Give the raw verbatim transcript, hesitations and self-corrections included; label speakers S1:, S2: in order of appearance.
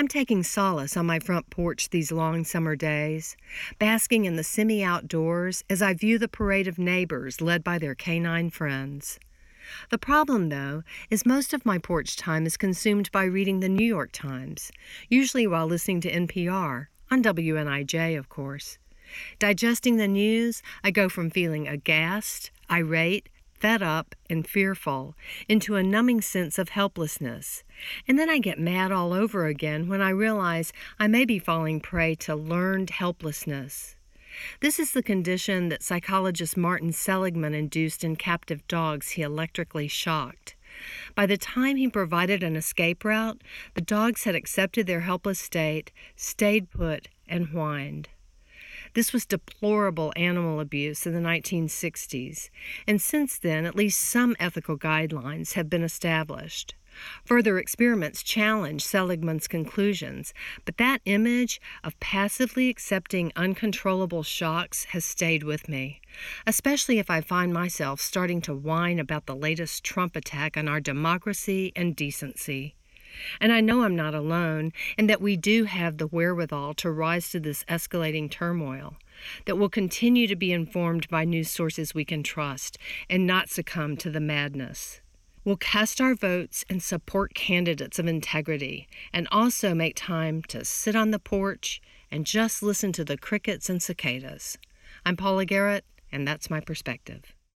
S1: I'm taking solace on my front porch these long summer days, basking in the semi-outdoors as I view the parade of neighbors led by their canine friends. The problem, though, is most of my porch time is consumed by reading the New York Times, usually while listening to N P R, on W N I J, of course. Digesting the news, I go from feeling aghast, irate, fed up, and fearful into a numbing sense of helplessness. And then I get mad all over again when I realize I may be falling prey to learned helplessness. This is the condition that psychologist Martin Seligman induced in captive dogs he electrically shocked. By the time he provided an escape route, the dogs had accepted their helpless state, stayed put, and whined. This was deplorable animal abuse in the nineteen sixties, and since then at least some ethical guidelines have been established. Further experiments challenge Seligman's conclusions, but that image of passively accepting uncontrollable shocks has stayed with me, especially if I find myself starting to whine about the latest Trump attack on our democracy and decency. And I know I'm not alone, and that we do have the wherewithal to rise to this escalating turmoil, that we'll continue to be informed by news sources we can trust and not succumb to the madness. We'll cast our votes and support candidates of integrity, and also make time to sit on the porch and just listen to the crickets and cicadas. I'm Paula Garrett, and that's my perspective.